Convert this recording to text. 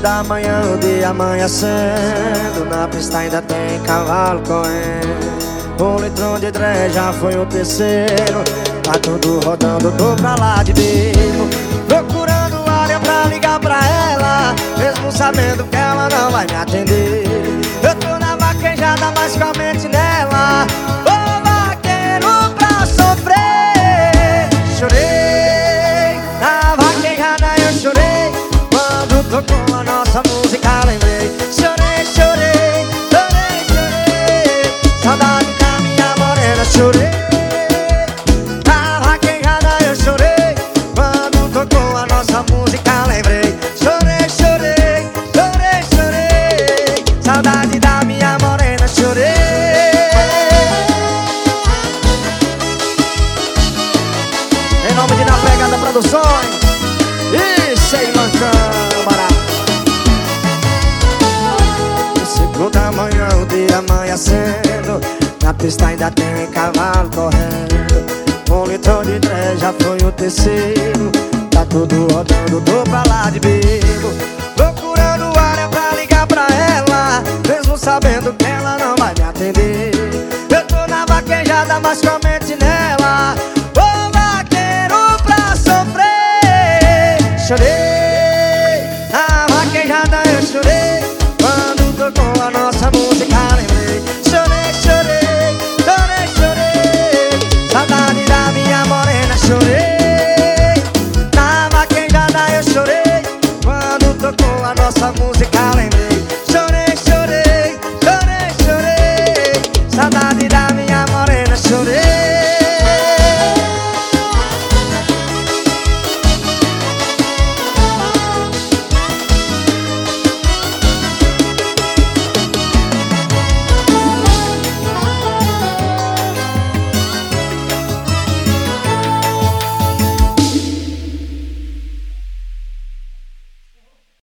da manhã, o dia amanhecendo. Na pista ainda tem cavalo correndo. O litrão de trem já foi o terceiro. Tá tudo rodando, tô pra lá de bico, procurando área pra ligar pra ela, mesmo sabendo que ela não vai me atender. Eu tô na vaquejada, mas com a mente nela. Ô vaqueiro pra sofrer. Chorei, na vaquejada eu chorei. Quando tocou a nossa música lembrei. Chorei, chorei, chorei, chorei. Saudade da minha morena, chorei. Na vaquejada eu chorei. Quando tocou a nossa música lembrei. Chorei, chorei, chorei, chorei. Saudade da minha morena, chorei. Em nome de Na Pegada Produções e Sheila Câmara. No da manhã, o dia amanhecendo. Na pista ainda tem cavalo correndo. Um litrão de trem já foi o terceiro. Tá tudo rodando, tô pra lá de bico, procurando área pra ligar pra ela, mesmo sabendo que